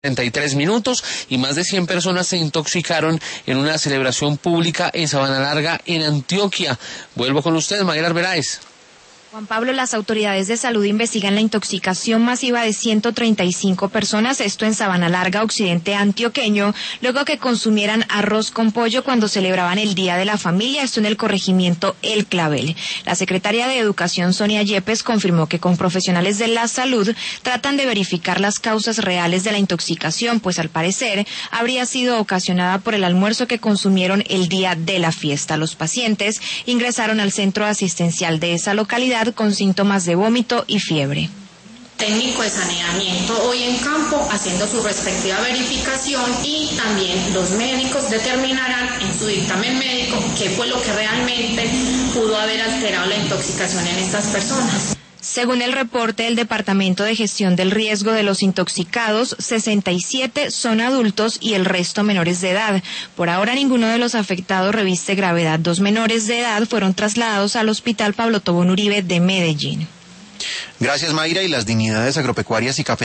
33 minutos y más de 100 personas se intoxicaron en una celebración pública en Sabana Larga, en Antioquia. Vuelvo con ustedes, Mayra Arbeláez. Juan Pablo, las autoridades de salud investigan la intoxicación masiva de 135 personas, esto en Sabana Larga, occidente antioqueño, luego que consumieran arroz con pollo cuando celebraban el Día de la Familia, esto en el corregimiento El Clavel. La secretaria de Educación, Sonia Yepes, confirmó que con profesionales de la salud tratan de verificar las causas reales de la intoxicación, pues al parecer habría sido ocasionada por el almuerzo que consumieron el día de la fiesta. Los pacientes ingresaron al centro asistencial de esa localidad con síntomas de vómito y fiebre. Técnico de saneamiento hoy en campo haciendo su respectiva verificación y también los médicos determinarán en su dictamen médico qué fue lo que realmente pudo haber alterado la intoxicación en estas personas. Según el reporte del Departamento de Gestión del Riesgo de los Intoxicados, 67 son adultos y el resto menores de edad. Por ahora ninguno de los afectados reviste gravedad. 2 menores de edad fueron trasladados al Hospital Pablo Tobón Uribe de Medellín. Gracias, Mayra. Y las dignidades agropecuarias y cafeteras